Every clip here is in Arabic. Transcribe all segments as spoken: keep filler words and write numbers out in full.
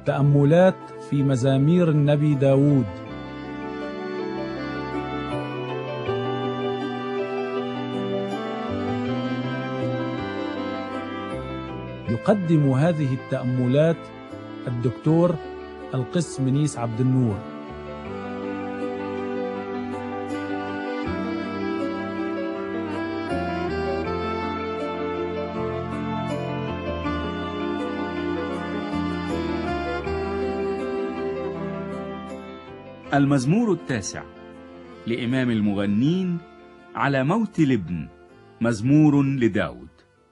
تأملات في مزامير النبي داود. يقدم هذه التأملات الدكتور القس منيس عبد النور. المزمور التاسع لإمام المغنين على موت الابن، مزمور لداود.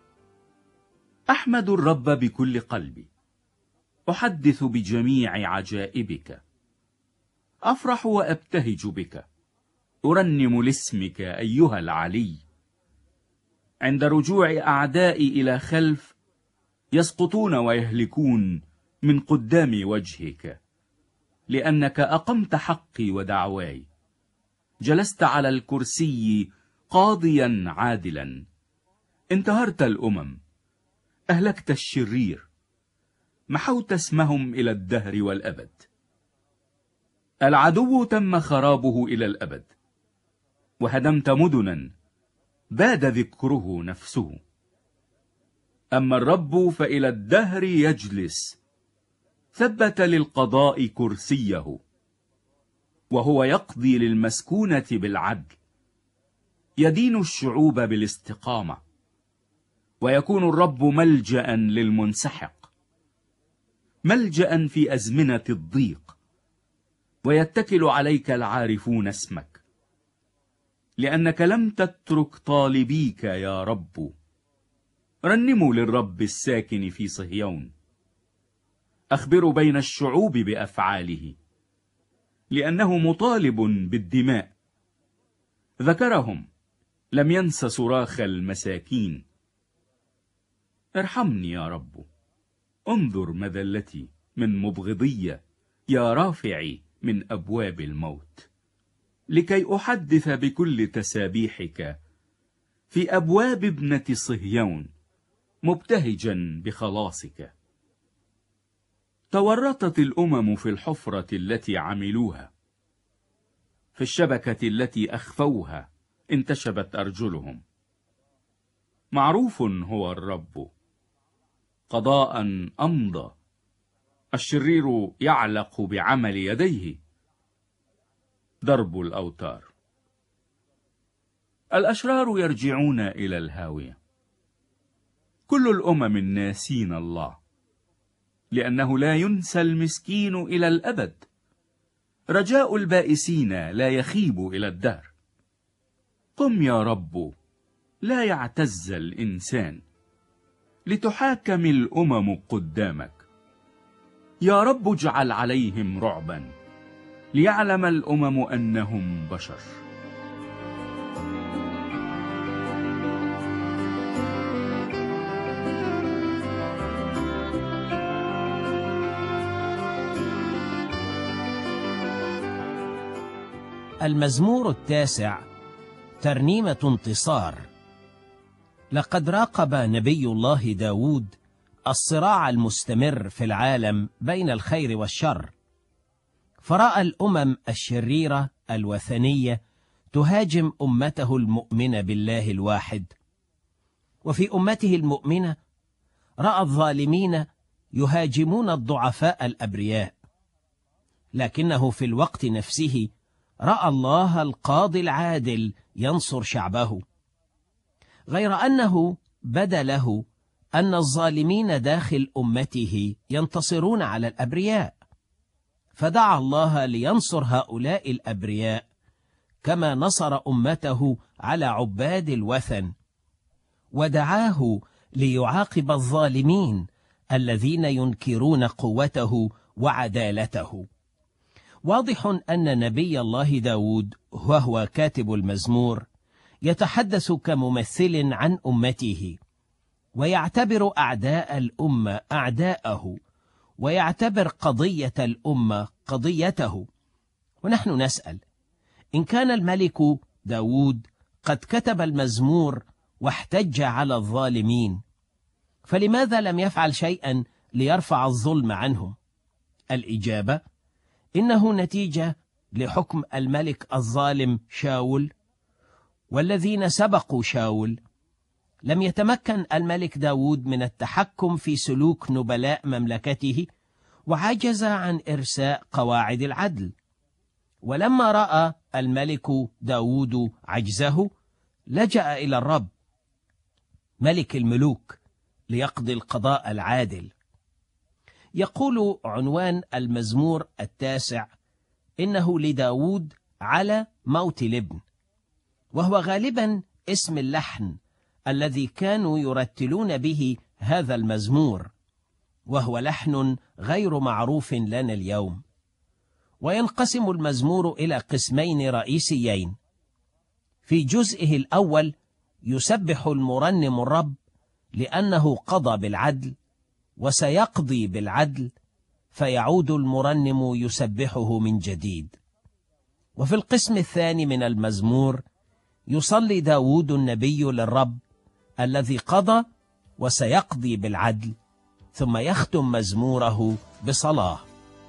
أحمد الرب بكل قلبي، أحدث بجميع عجائبك، أفرح وأبتهج بك، أرنم لاسمك أيها العلي. عند رجوع أعدائي إلى خلف، يسقطون ويهلكون من قدام وجهك، لأنك أقمت حقي ودعواي، جلست على الكرسي قاضيا عادلا. انتهرت الأمم، أهلكت الشرير، محوت اسمهم إلى الدهر والأبد. العدو تم خرابه إلى الأبد، وهدمت مدنا باد ذكره نفسه. أما الرب فإلى الدهر يجلس، ثبت للقضاء كرسيه، وهو يقضي للمسكونة بالعدل، يدين الشعوب بالاستقامة، ويكون الرب ملجأ للمنسحق، ملجأ في أزمنة الضيق، ويتكل عليك العارفون اسمك، لأنك لم تترك طالبيك يا رب. رنموا للرب الساكن في صهيون، أخبروا بين الشعوب بأفعاله، لأنه مطالب بالدماء. ذكرهم، لم ينس صراخ المساكين. ارحمني يا رب، انظر مذلتي من مبغضية، يا رافعي من أبواب الموت، لكي أحدث بكل تسابيحك في أبواب ابنة صهيون، مبتهجا بخلاصك. تورطت الأمم في الحفرة التي عملوها، في الشبكة التي أخفوها انتشبت أرجلهم. معروف هو الرب، قضاء أمضى، الشرير يعلق بعمل يديه. ضرب الأوتار، الأشرار يرجعون إلى الهاوية. كل الأمم الناسين الله، لأنه لا ينسى المسكين إلى الأبد. رجاء البائسين لا يخيب إلى الدهر. قم يا رب، لا يعتز الإنسان، لتحاكم الأمم قدامك. يا رب اجعل عليهم رعبا، ليعلم الأمم أنهم بشر. المزمور التاسع، ترنيمة انتصار. لقد راقب نبي الله داود الصراع المستمر في العالم بين الخير والشر، فرأى الأمم الشريرة الوثنية تهاجم أمته المؤمنة بالله الواحد، وفي أمته المؤمنة رأى الظالمين يهاجمون الضعفاء الأبرياء، لكنه في الوقت نفسه رأى الله القاضي العادل ينصر شعبه، غير أنه بدا له أن الظالمين داخل أمته ينتصرون على الأبرياء، فدعا الله لينصر هؤلاء الأبرياء كما نصر أمته على عباد الوثن، ودعاه ليعاقب الظالمين الذين ينكرون قوته وعدالته. واضح أن نبي الله داود وهو كاتب المزمور يتحدث كممثل عن أمته، ويعتبر أعداء الأمة أعداءه، ويعتبر قضية الأمة قضيته. ونحن نسأل، إن كان الملك داود قد كتب المزمور واحتج على الظالمين، فلماذا لم يفعل شيئا ليرفع الظلم عنهم؟ الإجابة: إنه نتيجة لحكم الملك الظالم شاول والذين سبقوا شاول. لم يتمكن الملك داود من التحكم في سلوك نبلاء مملكته، وعجز عن إرساء قواعد العدل. ولما رأى الملك داود عجزه لجأ إلى الرب ملك الملوك ليقضي القضاء العادل. يقول عنوان المزمور التاسع إنه لداود على موت الابن، وهو غالبا اسم اللحن الذي كانوا يرتلون به هذا المزمور، وهو لحن غير معروف لنا اليوم. وينقسم المزمور إلى قسمين رئيسيين. في جزئه الأول يسبح المرنم الرب لأنه قضى بالعدل وسيقضي بالعدل، فيعود المرنم يسبحه من جديد. وفي القسم الثاني من المزمور يصلي داود النبي للرب الذي قضى وسيقضي بالعدل، ثم يختم مزموره بصلاة.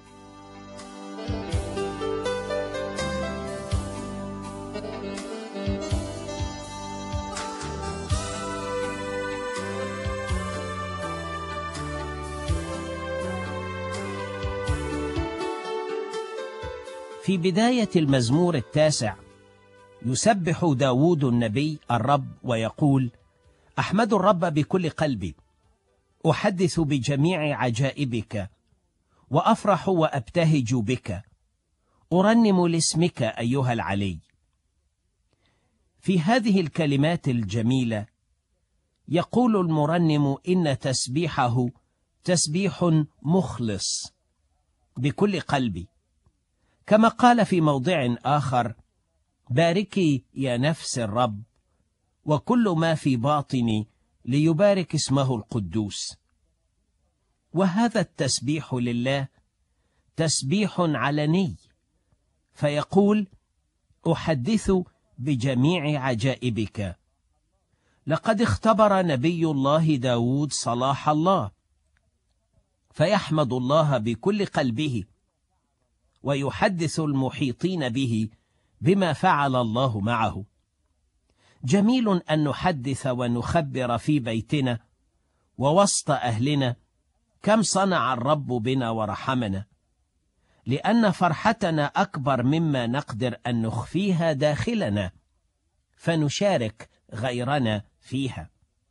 في بداية المزمور التاسع يسبح داود النبي الرب ويقول: أحمد الرب بكل قلبي، أحدث بجميع عجائبك، وأفرح وأبتهج بك، أرنم لاسمك أيها العلي. في هذه الكلمات الجميلة يقول المرنم إن تسبيحه تسبيح مخلص بكل قلبي، كما قال في موضع آخر: باركي يا نفس الرب وكل ما في باطني ليبارك اسمه القدوس. وهذا التسبيح لله تسبيح علني، فيقول: أحدث بجميع عجائبك. لقد اختبر نبي الله داود صلاح الله، فيحمد الله بكل قلبه ويحدث المحيطين به بما فعل الله معه. جميل أن نحدث ونخبر في بيتنا ووسط أهلنا كم صنع الرب بنا ورحمنا، لأن فرحتنا أكبر مما نقدر أن نخفيها داخلنا، فنشارك غيرنا فيها.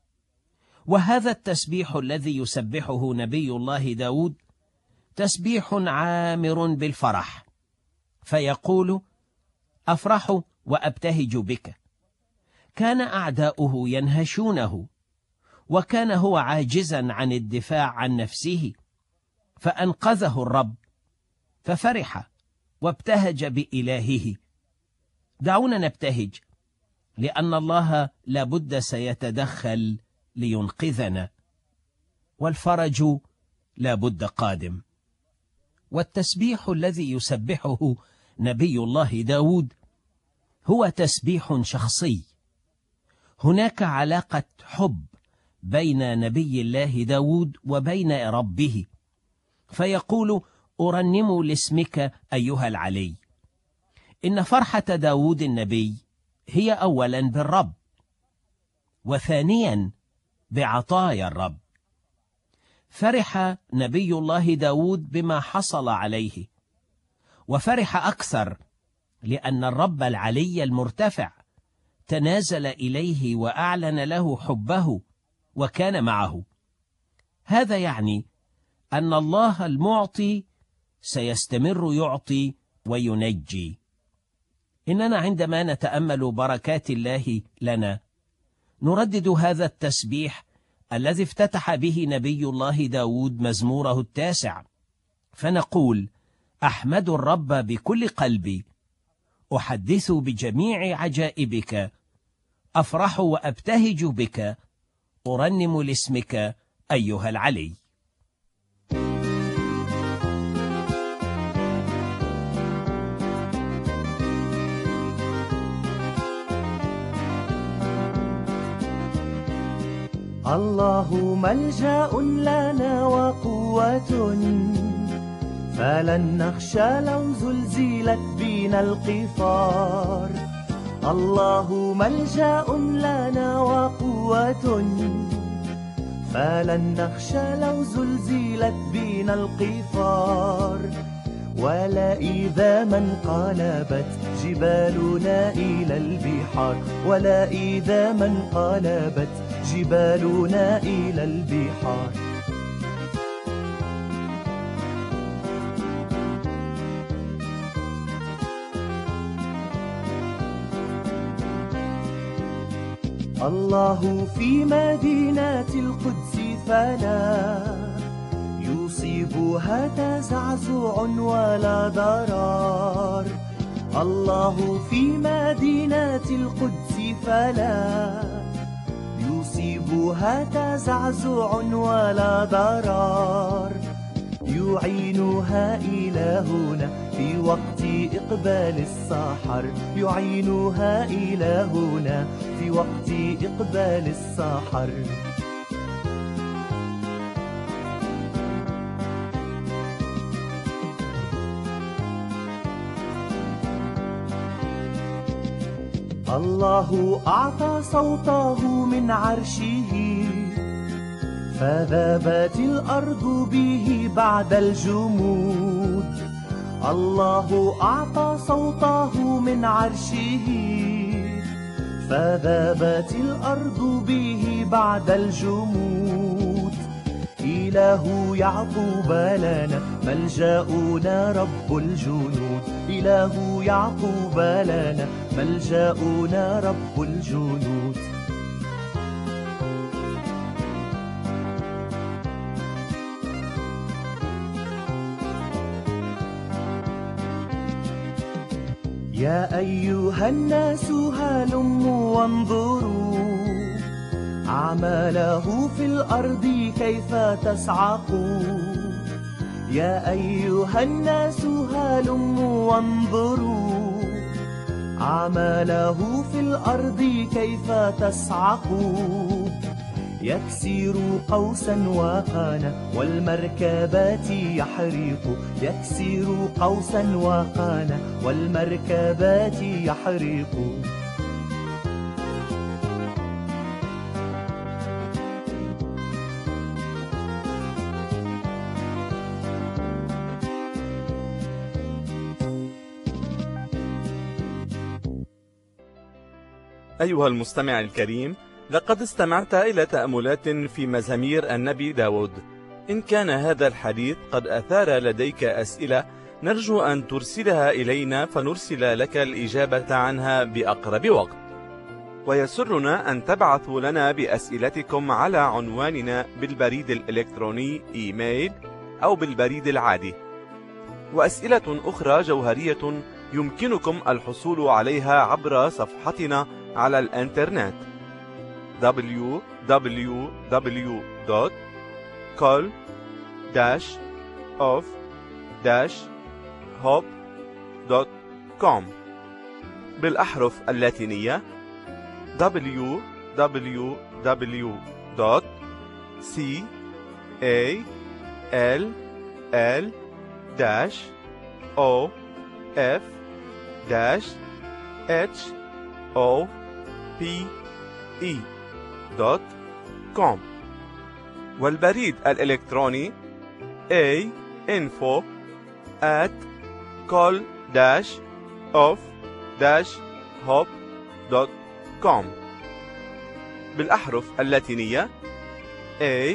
وهذا التسبيح الذي يسبحه نبي الله داود تسبيح عامر بالفرح، فيقول: أفرح وأبتهج بك. كان أعداؤه ينهشونه، وكان هو عاجزا عن الدفاع عن نفسه، فأنقذه الرب، ففرح وابتهج بإلهه. دعونا نبتهج، لأن الله لابد سيتدخل لينقذنا، والفرج لابد قادم. والتسبيح الذي يسبحه نبي الله داود هو تسبيح شخصي. هناك علاقة حب بين نبي الله داود وبين ربه، فيقول: أرنم لاسمك أيها العلي. إن فرحة داود النبي هي أولا بالرب، وثانيا بعطايا الرب. فرح نبي الله داود بما حصل عليه، وفرح أكثر لأن الرب العلي المرتفع تنازل إليه وأعلن له حبه وكان معه. هذا يعني أن الله المعطي سيستمر يعطي وينجي. إننا عندما نتأمل بركات الله لنا نردد هذا التسبيح الذي افتتح به نبي الله داود مزموره التاسع، فنقول: أحمد الرب بكل قلبي، أحدث بجميع عجائبك، أفرح وأبتهج بك، أرنم لاسمك أيها العلي. الله ملجأ لنا وقوة فلن نخشى لو زلزلت بنا القفار، الله ملجأ لنا وقوة. فلن نخشى لو زلزلت بنا القفار، ولا إذا ما انقلبت جبالنا إلى البحار، ولا إذا ما انقلبت جبالنا إلى البحار. الله في مدينة القدس فلا يصيبها تزعزع ولا ضرار، الله في مدينة القدس فلا يصيبها تزعزع ولا ضرار، يعينها إلهنا في وقت إقبال السحر، يعينها إلهنا في وقت إقبال السحر. الله أعطى صوته من عرشه، فذابت الأرض به بعد الجمود. الله أعطى صوته من عرشه، فذابت الأرض به بعد الجمود. إله يعقوب لنا ملجأنا رب الجنود، إله يعقوب لنا ملجأنا رب الجنود. يا أيها الناس هلموا وانظروا أعماله في الأرض كيف تصعق. يا أيها الناس هلموا وانظروا أعماله في الأرض كيف تصعق. يكسر قوسا وقانا والمركبات يحرق، يكسر قوسا وقانا والمركبات يحرق. أيها المستمع الكريم، لقد استمعت إلى تأملات في مزامير النبي داود. إن كان هذا الحديث قد أثار لديك أسئلة، نرجو أن ترسلها إلينا فنرسل لك الإجابة عنها بأقرب وقت. ويسرنا أن تبعثوا لنا بأسئلتكم على عنواننا بالبريد الإلكتروني إيميل أو بالبريد العادي. وأسئلة أخرى جوهرية يمكنكم الحصول عليها عبر صفحتنا على الإنترنت دبليو دبليو دبليو دوت كول داش اوف داش هوب دوت كوم بالأحرف اللاتينية دبليو دبليو دبليو دوت سي إيه إل إل داش أو إف داش إتش أو بي إي دوت كوم والبريد الإلكتروني A info at call dash of dash hop دوت كوم بالأحرف اللاتينية A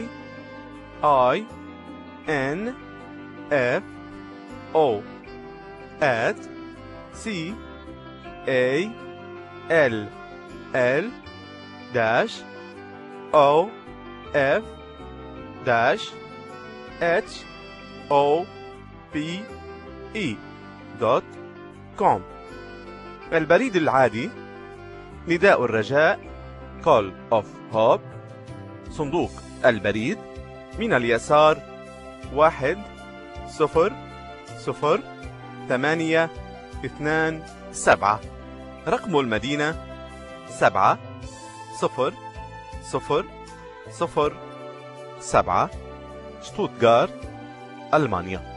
I N F O at C A L L dash O F dash H O P E دوت كوم. البريد العادي نداء الرجاء Call of Hope، صندوق البريد من اليسار واحد صفر صفر ثمانية اثنان سبعة، رقم المدينة سبعة صفر صفر صفر سبعة، شتوتغارت، ألمانيا.